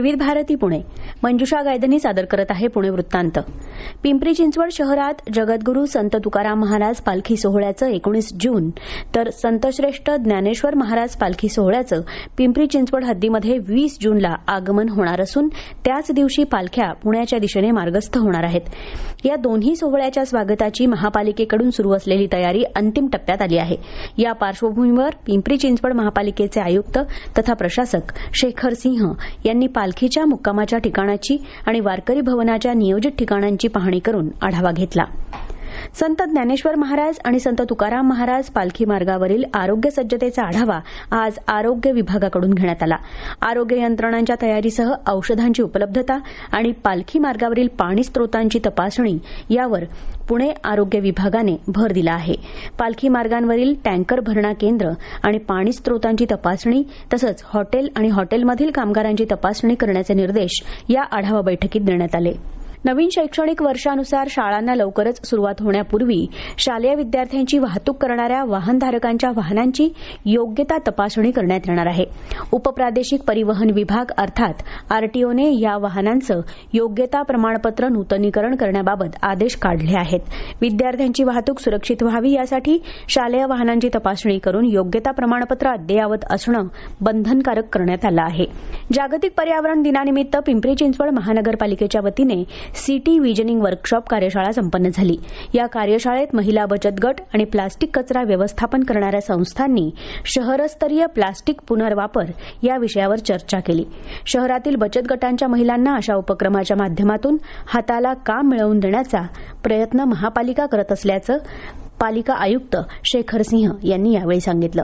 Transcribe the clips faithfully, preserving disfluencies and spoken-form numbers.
विविध भारती पुणे. मंजुषा गायधनी सादर करत आहे पुणे वृत्तांत. पिंपरी चिंचवड शहरात जगद्गुरू संत तुकाराम महाराज पालखी सोहळ्याचं एकोणीस जून तर संतश्रेष्ठ ज्ञानेश्वर महाराज पालखी सोहळ्याचं पिंपरी चिंचवड हद्दीमध्ये वीस जूनला आगमन होणार असून त्याच दिवशी पालख्या पुण्याच्या दिशेने मार्गस्थ होणार आहेत. या दोन्ही सोहळ्याच्या स्वागताची महापालिकेकडून सुरू असलेली तयारी अंतिम टप्प्यात आली आहे. या पार्श्वभूमीवर पिंपरी चिंचवड महापालिकेचे आयुक्त तथा प्रशासक शेखर सिंह यांनी पालखीच्या मुक्कामाच्या ठिकाणाची आणि वारकरी भवनाच्या नियोजित ठिकाणांची पाहणी करून आढावा घेतला. संत ज्ञानेश्वर महाराज आणि संत तुकाराम महाराज पालखी मार्गावरील आरोग्य सज्जतेचा आढावा आज आरोग्य विभागाकडून घेण्यात आला. आरोग्य यंत्रणांच्या तयारीसह औषधांची उपलब्धता आणि पालखी मार्गावरील पाणी स्त्रोतांची तपासणी यावर पुणे आरोग्य विभागाने भर दिला आहे. पालखी मार्गांवरील टँकर भरणा केंद्र आणि पाणी स्त्रोतांची तपासणी तसंच हॉटेल आणि हॉटेलमधील कामगारांची तपासणी करण्याचे निर्देश या आढावा बैठकीत देण्यात आले. नवीन शैक्षणिक वर्षानुसार शाळांना लवकरच सुरुवात होण्यापूर्वी शालेय विद्यार्थ्यांची वाहतूक करणाऱ्या वाहनधारकांच्या वाहनांची योग्यता तपासणी करण्यात येणार आहे. उपप्रादेशिक परिवहन विभाग अर्थात आरटीओने या वाहनांचं योग्यता प्रमाणपत्र नूतनीकरण करण्याबाबत आदेश काढले आहेत. विद्यार्थ्यांची वाहतूक सुरक्षित व्हावी यासाठी शालेय वाहनांची तपासणी करून योग्यता प्रमाणपत्र अद्ययावत असणं बंधनकारक करण्यात आलं आहे. जागतिक पर्यावरण दिनानिमित्त पिंपरी चिंचवड महानगरपालिकेच्या वतीने सिटी विजनिंग वर्कशॉप कार्यशाळा संपन्न झाली. या कार्यशाळेत महिला बचत गट आणि प्लास्टिक कचरा व्यवस्थापन करणाऱ्या संस्थांनी शहरस्तरीय प्लास्टिक पुनर्वापर या विषयावर चर्चा केली. शहरातील बचत गटांच्या महिलांना अशा उपक्रमाच्या माध्यमातून हाताला काम मिळवून देण्याचा प्रयत्न महापालिका करत असल्याचं पालिका आयुक्त शेखर सिंह यांनी यावेळी सांगितलं.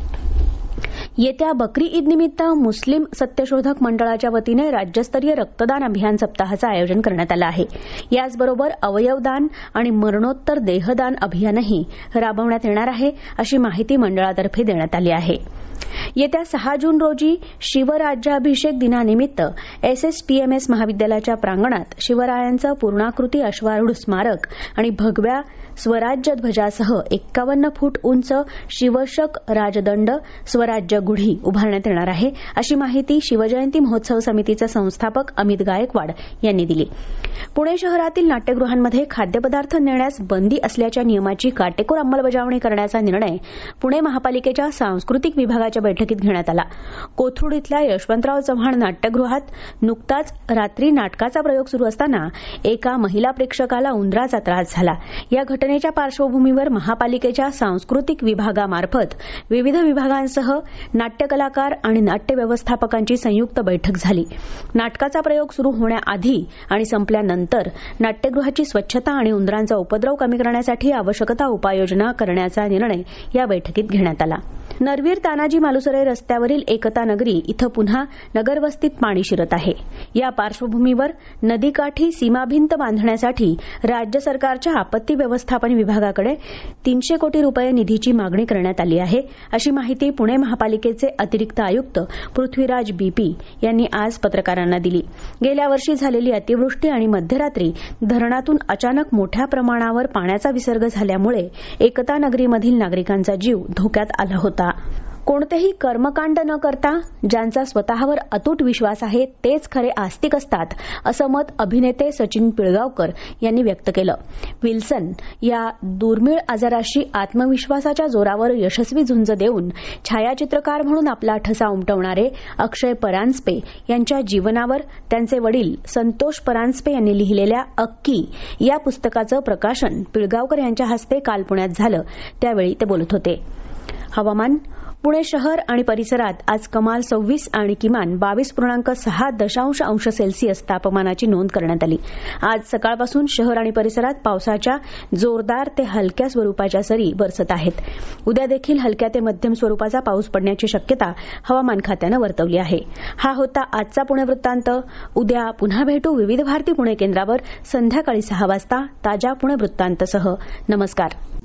येत्या बकरी ईद निमित्त मुस्लिम सत्यशोधक मंडळाच्या वतीने राज्यस्तरीय रक्तदान अभियान सप्ताहाचं आयोजन करण्यात आलं आहे. याचबरोबर अवयवदान आणि मरणोत्तर देहदान अभियानही राबवण्यात येणार आहे अशी माहिती मंडळातर्फे देण्यात आली आहे. येत्या सहा जून रोजी शिवराज्याभिषेक दिनानिमित्त एसएसपीएमएस महाविद्यालयाच्या प्रांगणात शिवरायांचं पूर्णाकृती अश्वारूढ स्मारक आणि भगव्या स्वराज्य ध्वजासह एक्कावन्न फूट उंच शिवशक राजदंड स्वराज्य गुढी उभारण्यात येणार आहे अशी माहिती शिवजयंती महोत्सव समितीचे संस्थापक अमित गायकवाड यांनी दिली. पुणे शहरातील नाट्यगृहांमध्ये खाद्यपदार्थ नेण्यास बंदी असल्याच्या नियमाची काटेकोर अंमलबजावणी करण्याचा निर्णय पुणे महापालिकेच्या सांस्कृतिक विभागाच्या बैठकीत घेण्यात आला. कोथरूड इथल्या यशवंतराव चव्हाण नाट्यगृहात नुकताच रात्री नाटकाचा प्रयोग सुरू असताना एका महिला प्रेक्षकाला उंदराचा त्रास झाला. या घटनेच्या पार्श्वभूमीवर महापालिकेच्या सांस्कृतिक विभागामार्फत विविध विभागांसह नाट्य कलाकार आणि नाट्य व्यवस्थापकांची संयुक्त बैठक झाली. नाटकाचा प्रयोग सुरू होण्याआधी आणि संपल्यानंतर नाट्यगृहाची स्वच्छता आणि उंदरांचा उपद्रव कमी करण्यासाठी आवश्यकता उपाययोजना करण्याचा निर्णय या बैठकीत घेण्यात आला. नरवीर तानाजी मालुसरे रस्त्यावरील एकता नगरी इथं पुन्हा नगरवस्तीत पाणी शिरत आहे. या पार्श्वभूमीवर नदीकाठी सीमाभिंत बांधण्यासाठी राज्य सरकारच्या आपत्ती व्यवस्थापन विभागाकडे तीनशे कोटी रुपये निधीची मागणी करण्यात आली आहे अशी माहिती पुणे महापालिकेचे अतिरिक्त आयुक्त पृथ्वीराज बीपी यांनी आज पत्रकारांना दिली. गेल्या वर्षी झालेली अतिवृष्टी आणि मध्यरात्री धरणातून अचानक मोठ्या प्रमाणावर पाण्याचा विसर्ग झाल्यामुळे एकता नगरीमधील नागरिकांचा जीव धोक्यात आला होता. कोणतेही कर्मकांड न करता ज्यांचा स्वतःवर अतूट विश्वास आहे तेच खरे आस्तिक असतात असं मत अभिनेते सचिन पिळगावकर यांनी व्यक्त केलं. विल्सन या दुर्मिळ आजाराशी आत्मविश्वासाच्या जोरावर यशस्वी झुंज देऊन छायाचित्रकार म्हणून आपला ठसा उमटवणारे अक्षय परांजपे यांच्या जीवनावर त्यांचे वडील संतोष परांजपे यांनी लिहिलेल्या अक्की या पुस्तकाचं प्रकाशन पिळगावकर यांच्या हस्ते काल पुण्यात झालं. त्यावेळी ते बोलत होते. हवामान. पुणे शहर आणि परिसरात आज कमाल सव्वीस आणि किमान बावीस पूर्णांक सहा दशांश अंश सेल्सिअस तापमानाची नोंद करण्यात आली. आज सकाळपासून शहर आणि परिसरात पावसाच्या जोरदार ते हलक्या स्वरूपाच्या सरी बरसत आहेत. उद्या देखील हलक्या ते मध्यम स्वरूपाचा पाऊस पडण्याची शक्यता हवामान खात्यानं वर्तवली आहे. हा होता आजचा पुणे वृत्तांत. उद्या पुन्हा भेटू विविध भारती पुणे केंद्रावर संध्याकाळी सहा वाजता ताज्या पुणे वृत्तांतसह. नमस्कार.